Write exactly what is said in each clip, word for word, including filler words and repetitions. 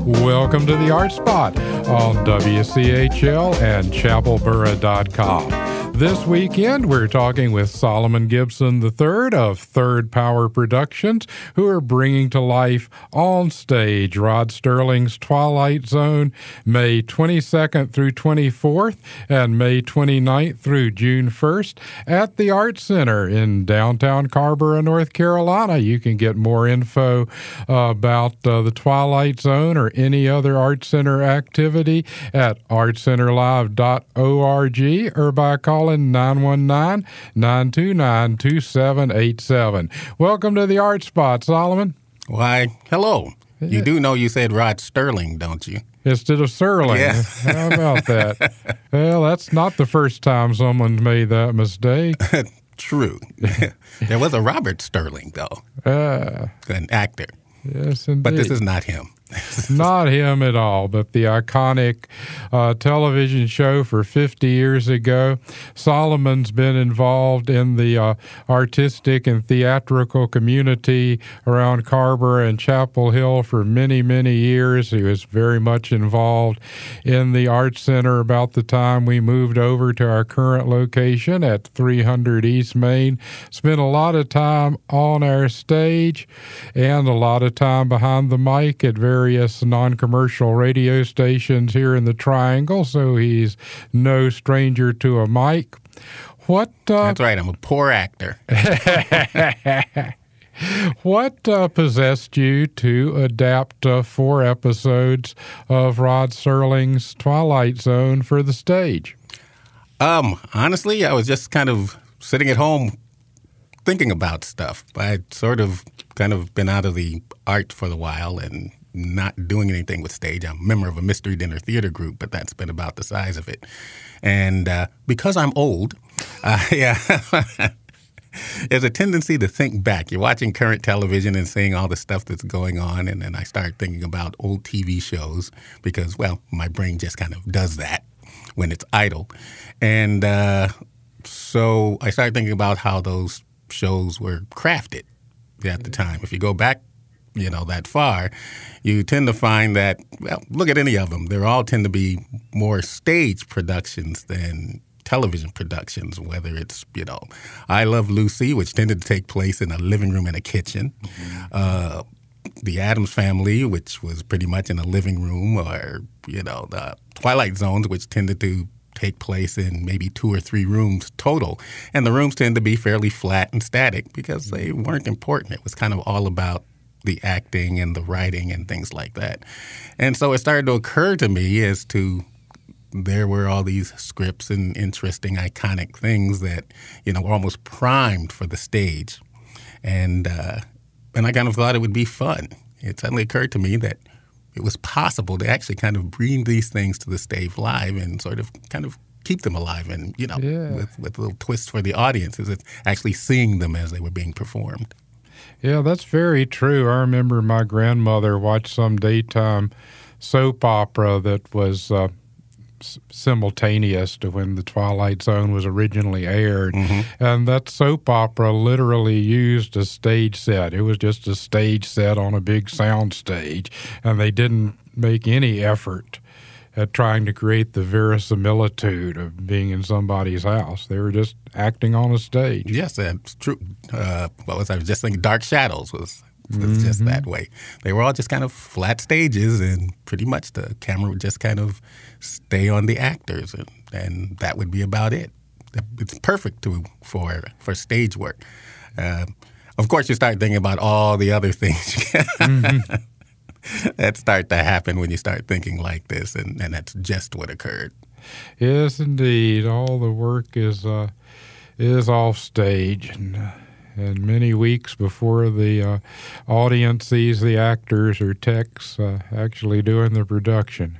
Welcome to the Art Spot on W C H L and chapel borough dot com. This weekend, we're talking with Solomon Gibson the third of Third Power Productions, who are bringing to life on stage Rod Serling's Twilight Zone, May twenty-second through twenty-fourth and May twenty-ninth through June first at the Art Center in downtown Carrboro, North Carolina. You can get more info uh, about uh, the Twilight Zone or any other Art Center activity at art center live dot org or by calling nine one nine, nine two nine, two seven eight seven. Welcome to the Art Spot, Solomon. Why, hello. Yeah. You do know you said Rod Serling, don't you? Instead of Serling. Yeah. How about that? Well, that's not the first time someone's made that mistake. True. There was a Robert Serling, though, uh, an actor. Yes, indeed. But this is not him. Not him at all, but the iconic uh, television show for fifty years ago. Solomon's been involved in the uh, artistic and theatrical community around Carrboro and Chapel Hill for many, many years. He was very much involved in the Art Center about the time we moved over to our current location at three hundred East Main. Spent a lot of time on our stage and a lot of time behind the mic at various various non-commercial radio stations here in the Triangle, so he's no stranger to a mic. What? Uh, That's right. I'm a poor actor. What uh, possessed you to adapt uh, four episodes of Rod Serling's Twilight Zone for the stage? Um, honestly, I was just kind of sitting at home thinking about stuff. I'd sort of kind of been out of the art for a while and not doing anything with stage. I'm a member of a Mystery Dinner Theater group, but that's been about the size of it. And uh, because I'm old, uh, yeah, there's a tendency to think back. You're watching current television and seeing all the stuff that's going on, and then I start thinking about old T V shows because, well, my brain just kind of does that when it's idle. And uh, so I started thinking about how those shows were crafted at the time. If you go back you know, that far, you tend to find that, well, look at any of them. They all tend to be more stage productions than television productions, whether it's, you know, I Love Lucy, which tended to take place in a living room and a kitchen, mm-hmm. uh, The Addams Family, which was pretty much in a living room, or, you know, the Twilight Zones, which tended to take place in maybe two or three rooms total. And the rooms tend to be fairly flat and static because they weren't important. It was kind of all about the acting and the writing and things like that. And so it started to occur to me as to there were all these scripts and interesting, iconic things that, you know, were almost primed for the stage. And uh, and I kind of thought it would be fun. It suddenly occurred to me that it was possible to actually kind of bring these things to the stage live and sort of kind of keep them alive and, you know, yeah. with, with a little twist for the audience, is it's actually seeing them as they were being performed. Yeah, that's very true. I remember my grandmother watched some daytime soap opera that was uh, s- simultaneous to when the Twilight Zone was originally aired. Mm-hmm. And that soap opera literally used a stage set. It was just a stage set on a big sound stage, and they didn't make any effort at trying to create the verisimilitude of being in somebody's house. They were just acting on a stage. Yes, that's true. Uh, what was I was just thinking? Dark Shadows was, was mm-hmm. just that way. They were all just kind of flat stages, and pretty much the camera would just kind of stay on the actors, and, and that would be about it. It's perfect to, for for stage work. Uh, of course, you start thinking about all the other things. mm-hmm. That start to happen when you start thinking like this, and, and that's just what occurred. Yes, indeed. All the work is uh, is off stage, and, uh, and many weeks before the uh, audience sees the actors or techs uh, actually doing the production.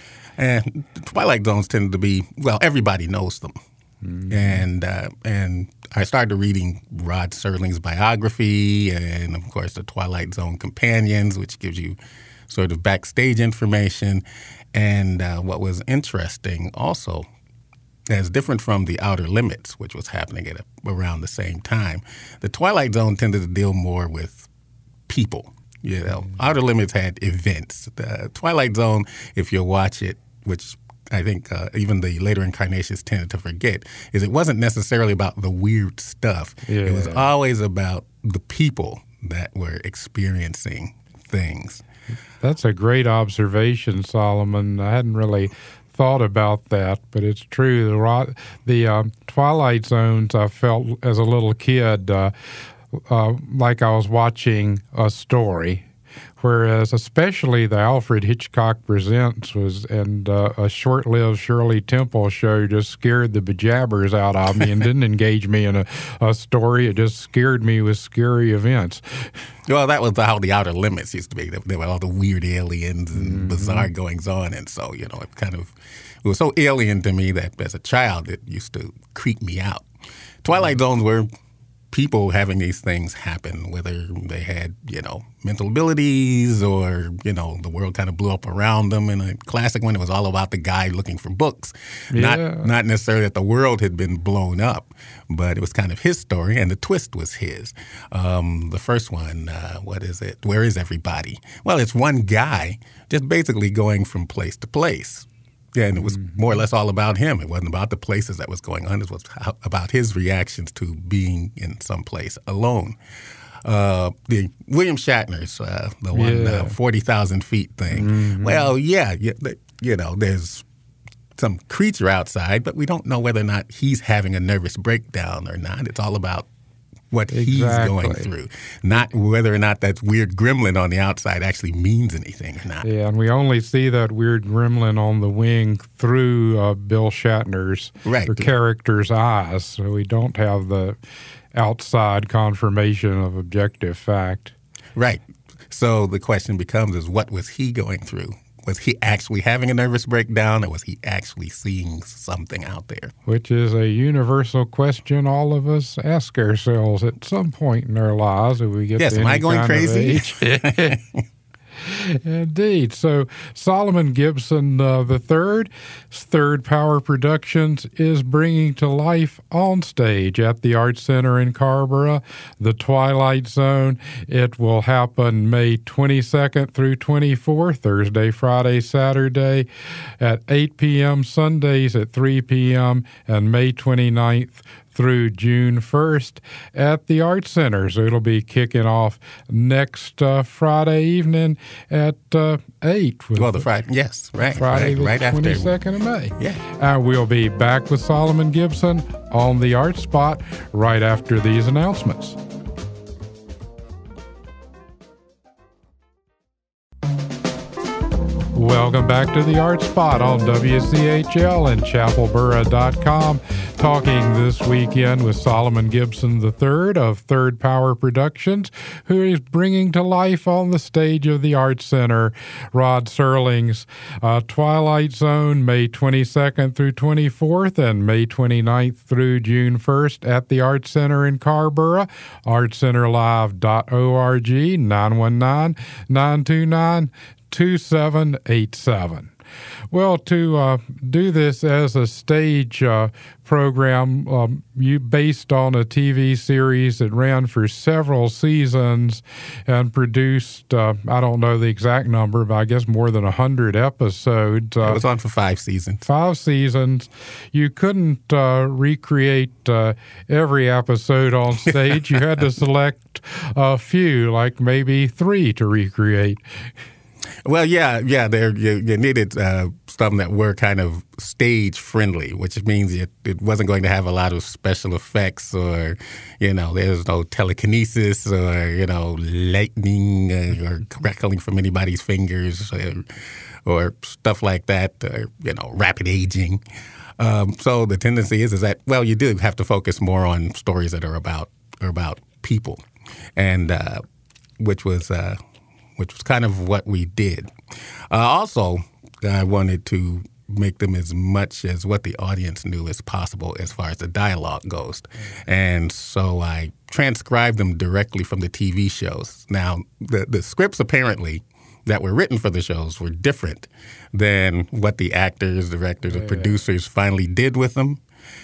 And Twilight Zones tend to be, well, everybody knows them. Mm-hmm. And uh, and I started reading Rod Serling's biography and, of course, the Twilight Zone Companions, which gives you sort of backstage information. And uh, what was interesting also, as different from The Outer Limits, which was happening at a, around the same time, the Twilight Zone tended to deal more with people You know, Outer Limits had events. The Twilight Zone, if you watch it, which I think uh, even the later incarnations tended to forget, is it wasn't necessarily about the weird stuff. Yeah. It was always about the people that were experiencing things. That's a great observation, Solomon. I hadn't really thought about that, but it's true. The, the uh, Twilight Zones, I felt as a little kid uh, uh, like I was watching a story. Whereas especially the Alfred Hitchcock Presents was and uh, a short-lived Shirley Temple show just scared the bejabbers out of me and didn't engage me in a, a story. It just scared me with scary events. Well, that was how the Outer Limits used to be. There were all the weird aliens and mm-hmm. bizarre goings-on, and so, you know, it kind of it was so alien to me that as a child it used to creep me out. Twilight Zones were people having these things happen, whether they had, you know, mental abilities or, you know, the world kind of blew up around them. In a classic one, it was all about the guy looking for books. Yeah. Not not necessarily that the world had been blown up, but it was kind of his story, and the twist was his. Um, the first one, uh, what is it? Where is everybody? Well, it's one guy just basically going from place to place. Yeah, and it was more or less all about him. It wasn't about the places that was going on. It was about his reactions to being in some place alone. Uh, the William Shatner's, uh, the one yeah. uh, forty thousand feet thing. Mm-hmm. Well, yeah, you, you know, there's some creature outside, but we don't know whether or not he's having a nervous breakdown or not. It's all about what exactly. he's going through, not whether or not that weird gremlin on the outside actually means anything or not. Yeah, and we only see that weird gremlin on the wing through uh, Bill Shatner's right. character's eyes, so we don't have the outside confirmation of objective fact. Right. So the question becomes is what was he going through? Was he actually having a nervous breakdown, or was he actually seeing something out there? Which is a universal question all of us ask ourselves at some point in our lives if we get yes, to am any I going kind crazy? Of age. Indeed. So Solomon Gibson uh, the third, Third Power Productions, is bringing to life on stage at the Art Center in Carrboro, The Twilight Zone. It will happen May twenty-second through twenty-fourth, Thursday, Friday, Saturday at eight p.m., Sundays at three p.m., and May twenty-ninth through June first at the Art Center. So it'll be kicking off next uh, Friday evening at uh, eight. Well, the Friday, yes, right. Friday right, the right twenty-second after. of May. Yeah. And we'll be back with Solomon Gibson on the Art Spot right after these announcements. Welcome back to the Art Spot on W C H L and chapel borough dot com. Talking this weekend with Solomon Gibson the third of Third Power Productions, who is bringing to life on the stage of the Art Center Rod Serling's uh, Twilight Zone, May twenty-second through twenty-fourth and May twenty-ninth through June first at the Art Center in Carrboro. art center live dot org, nine one nine, nine two nine, two seven eight seven. Well, to uh, do this as a stage uh, program, um, you based on a T V series that ran for several seasons and produced, uh, I don't know the exact number, but I guess more than one hundred episodes. Uh, it was on for five seasons. Five seasons. You couldn't uh, recreate uh, every episode on stage. You had to select a few, like maybe three to recreate. Well, yeah, yeah. There, you, you needed uh, some that were kind of stage friendly, which means it, it wasn't going to have a lot of special effects, or you know, there's no telekinesis, or you know, lightning uh, or crackling from anybody's fingers, or, or stuff like that, or you know, rapid aging. Um, so the tendency is is that well, you do have to focus more on stories that are about are about people, and uh, which was. Uh, which was kind of what we did. Uh, also, I wanted to make them as much as what the audience knew as possible as far as the dialogue goes. And so I transcribed them directly from the T V shows. Now, the, the scripts apparently that were written for the shows were different than what the actors, directors, and producers finally did with them.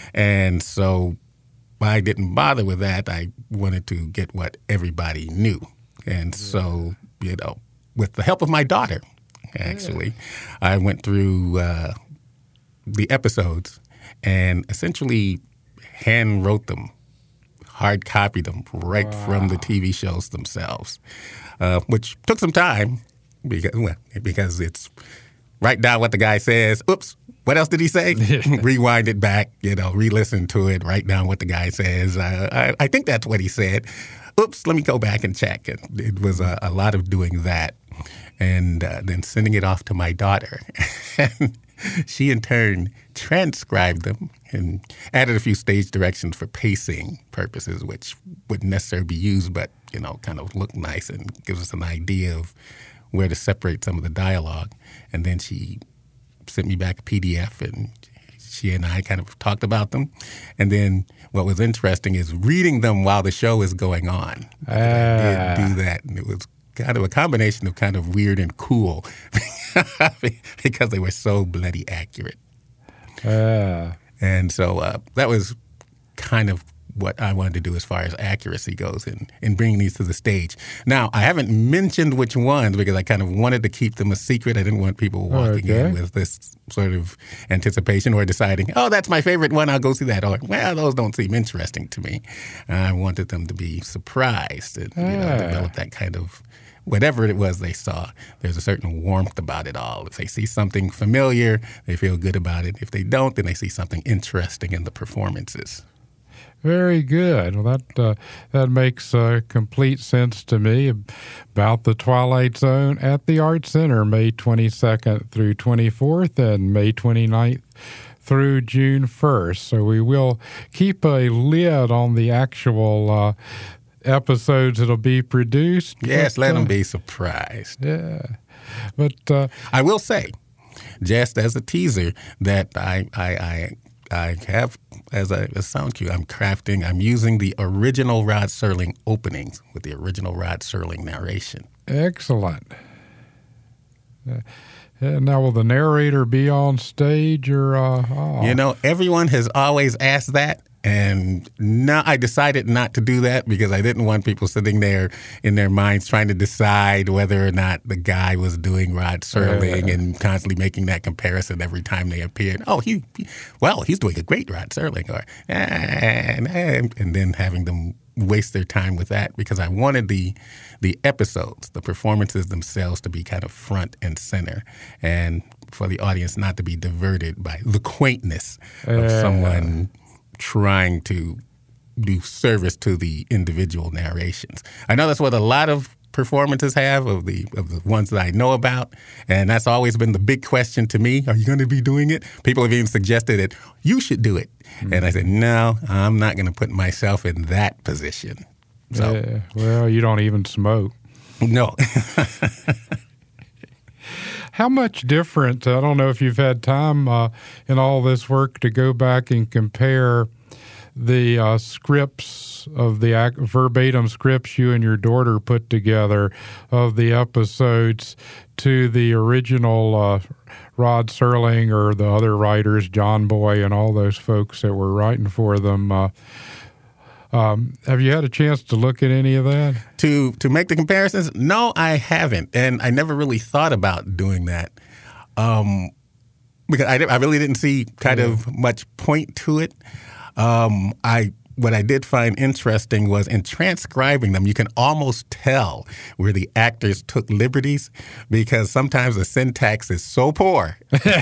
And so I didn't bother with that. I wanted to get what everybody knew. And so you know, with the help of my daughter, actually, yeah. I went through uh, the episodes and essentially hand wrote them, hard copied them right wow. from the T V shows themselves, uh, which took some time because, well, because it's write down what the guy says. Oops, what else did he say? Rewind it back, you know, re-listen to it, write down what the guy says. Uh, I, I think that's what he said. Oops, let me go back and check. It, it was a, a lot of doing that and uh, then sending it off to my daughter. And she, in turn, transcribed them and added a few stage directions for pacing purposes, which wouldn't necessarily be used, but, you know, kind of look nice and gives us an idea of where to separate some of the dialogue. And then she sent me back a P D F, and she and I kind of talked about them. And then what was interesting is reading them while the show is going on. Uh. I did do that, and it was kind of a combination of kind of weird and cool because they were so bloody accurate. Uh. And so uh, that was kind of what I wanted to do as far as accuracy goes in, in bringing these to the stage. Now, I haven't mentioned which ones because I kind of wanted to keep them a secret. I didn't want people walking okay. in with this sort of anticipation or deciding, oh, that's my favorite one, I'll go see that. Or, well, those don't seem interesting to me. I wanted them to be surprised and ah. you know, develop that kind of, whatever it was they saw, there's a certain warmth about it all. If they see something familiar, they feel good about it. If they don't, then they see something interesting in the performances. Very good. Well, that uh, that makes uh, complete sense to me about the Twilight Zone at the Art Center, May twenty-second through twenty-fourth and May twenty-ninth through June first. So we will keep a lid on the actual uh, episodes that'll be produced. Yes, but, let uh, them be surprised. Yeah. But uh, I will say, just as a teaser, that I I, I I have, as a, a sound cue, I'm crafting, I'm using the original Rod Serling openings with the original Rod Serling narration. Excellent. Uh, now, will the narrator be on stage or? Uh, oh. You know, everyone has always asked that. And now I decided not to do that because I didn't want people sitting there in their minds trying to decide whether or not the guy was doing Rod Serling yeah. and constantly making that comparison every time they appeared. Oh, he, he well, he's doing a great Rod Serling, or and, and and then having them waste their time with that because I wanted the the episodes, the performances themselves, to be kind of front and center, and for the audience not to be diverted by the quaintness of uh. someone trying to do service to the individual narrations. I know that's what a lot of performances have of the of the ones that I know about, and that's always been the big question to me. Are you going to be doing it? People have even suggested that you should do it. Mm-hmm. And I said, no, I'm not going to put myself in that position. So, yeah, well, you don't even smoke. No. How much different, I don't know if you've had time uh, in all this work to go back and compare the uh, scripts of the ac- verbatim scripts you and your daughter put together of the episodes to the original uh, Rod Serling or the other writers, John Boy and all those folks that were writing for them. Uh, Um, have you had a chance to look at any of that? To to make the comparisons? No, I haven't. And I never really thought about doing that um, because I, I really didn't see kind yeah. of much point to it. Um, I What I did find interesting was in transcribing them, you can almost tell where the actors took liberties because sometimes the syntax is so poor.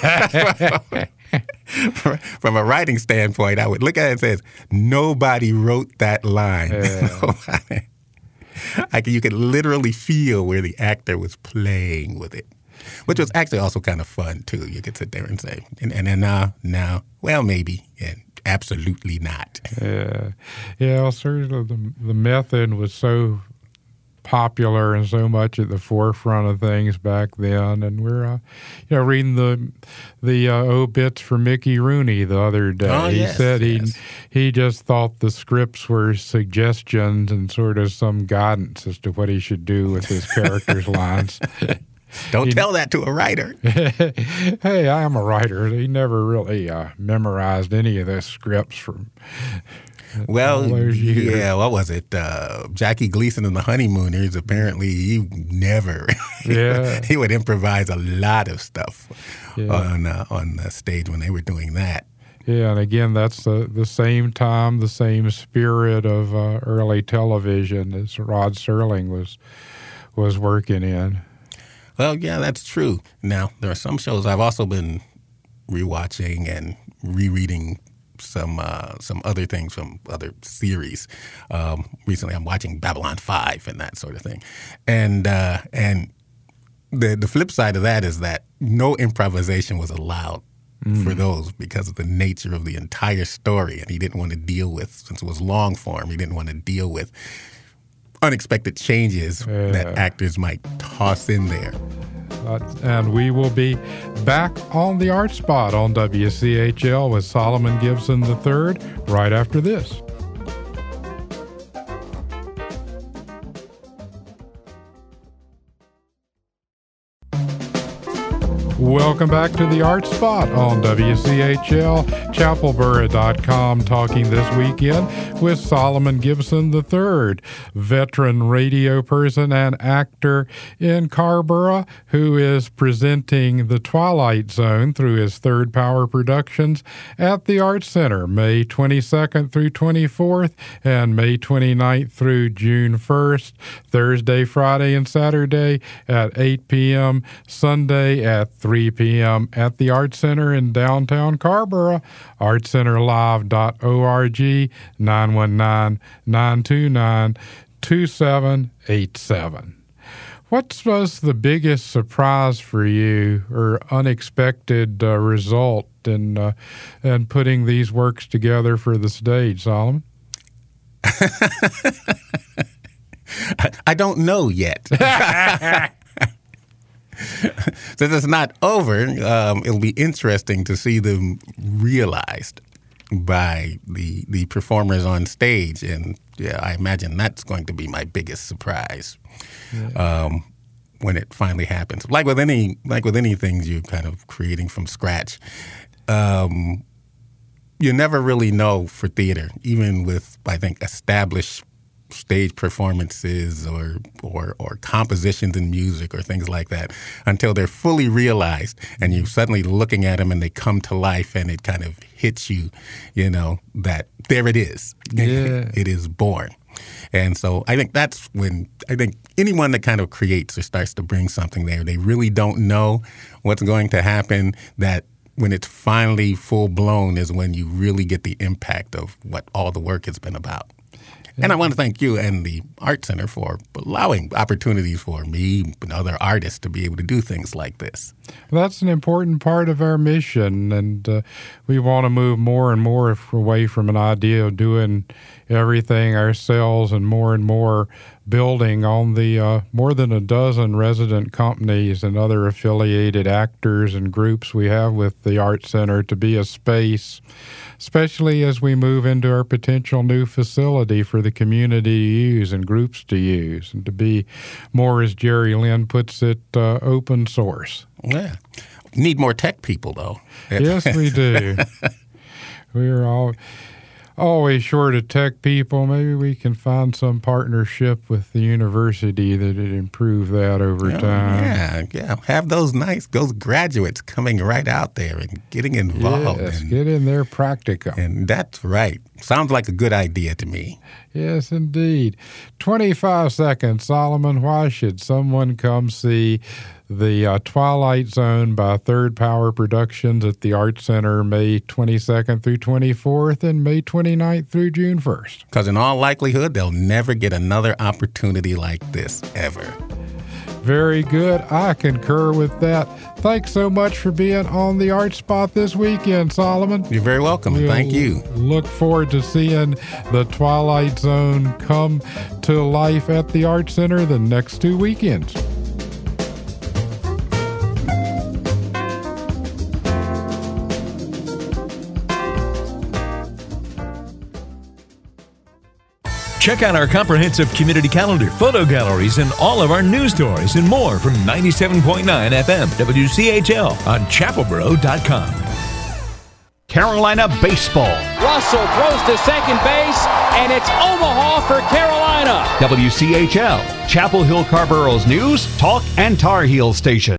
From a writing standpoint, I would look at it and say, nobody wrote that line. Yeah. I can, you could literally feel where the actor was playing with it, which was actually also kind of fun, too. You could sit there and say, and, and then now, now, well, maybe, and absolutely not. Yeah, yeah. Well, certainly the, the method was so popular and so much at the forefront of things back then. And we're, uh, you know, reading the the uh, obits for Mickey Rooney the other day. Oh, he yes, said he yes. he just thought the scripts were suggestions and sort of some guidance as to what he should do with his characters' lines. Don't he, tell that to a writer. Hey, I am a writer. He never really uh, memorized any of those scripts from. Well, yeah, what was it? Uh, Jackie Gleason and the Honeymooners, apparently he never, yeah. he would improvise a lot of stuff yeah. on uh, on the stage when they were doing that. Yeah, and again, that's the, the same time, the same spirit of uh, early television as Rod Serling was was working in. Well, yeah, that's true. Now, there are some shows I've also been rewatching and rereading some uh, some other things from other series. Um, recently, I'm watching Babylon five and that sort of thing. And uh, and the the flip side of that is that no improvisation was allowed mm. for those because of the nature of the entire story. And he didn't want to deal with, since it was long form, he didn't want to deal with unexpected changes yeah. that actors might toss in there. Uh, and we will be back on the Art Spot on W C H L with Solomon Gibson the third right after this. Welcome back to the Art Spot on W C H L, chapel borough dot com, talking this weekend with Solomon Gibson the third, veteran radio person and actor in Carrboro, who is presenting The Twilight Zone through his Third Power Productions at the Arts Center, May twenty-second through twenty-fourth and May twenty-ninth through June first, Thursday, Friday, and Saturday at eight p.m., Sunday at three p.m. at the Arts Center in downtown Carrboro. art center live dot org, nine one nine, nine two nine, two seven eight seven. What was the biggest surprise for you or unexpected uh, result in, uh, in putting these works together for the stage, Solomon? I don't know yet. Since it's not over, um, it'll be interesting to see them realized by the the performers on stage, and yeah, I imagine that's going to be my biggest surprise yeah. um, when it finally happens. Like with any like with any things you're kind of creating from scratch, um, you never really know for theater, even with I think established stage performances or, or or compositions in music or things like that until they're fully realized and you're suddenly looking at them and they come to life and it kind of hits you, you know, that there it is. Yeah. It is born. And so I think that's when I think anyone that kind of creates or starts to bring something there, they really don't know what's going to happen, that when it's finally full blown is when you really get the impact of what all the work has been about. And I want to thank you and the Art Center for allowing opportunities for me and other artists to be able to do things like this. That's an important part of our mission, and uh, we want to move more and more away from an idea of doing everything ourselves and more and more building on the uh, more than a dozen resident companies and other affiliated actors and groups we have with the Art Center to be a space, especially as we move into our potential new facility for the community to use and groups to use, and to be more, as Jerry Lynn puts it, uh, open source. Yeah. Need more tech people, though. Yes, we do. We're all... always short of tech people. Maybe we can find some partnership with the university that would improve that over oh, time. Yeah, yeah. Have those nice, those graduates coming right out there and getting involved. Yes, and, get in there practicum. And that's right. Sounds like a good idea to me. Yes, indeed. twenty-five seconds, Solomon. Why should someone come see The uh, Twilight Zone by Third Power Productions at the Art Center May twenty-second through twenty-fourth and May twenty-ninth through June first? Because in all likelihood, they'll never get another opportunity like this ever. Very good. I concur with that. Thanks so much for being on the Art Spot this weekend, Solomon. You're very welcome. We'll Thank you. Look forward to seeing The Twilight Zone come to life at the Art Center the next two weekends. Check out our comprehensive community calendar, photo galleries, and all of our news stories and more from ninety-seven point nine F M W C H L on chapel borough dot com. Carolina baseball. Russell throws to second base, and it's Omaha for Carolina. W C H L, Chapel Hill Carborough's news, talk, and Tar Heel station.